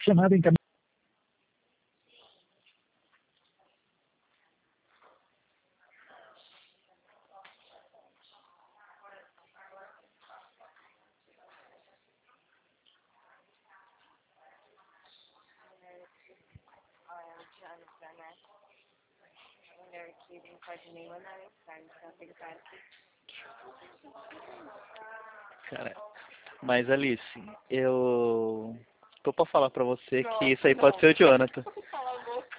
chamada encaminhada. Cara, mas Alice, eu tô pra falar pra você que isso aí pode ser o Jonathan.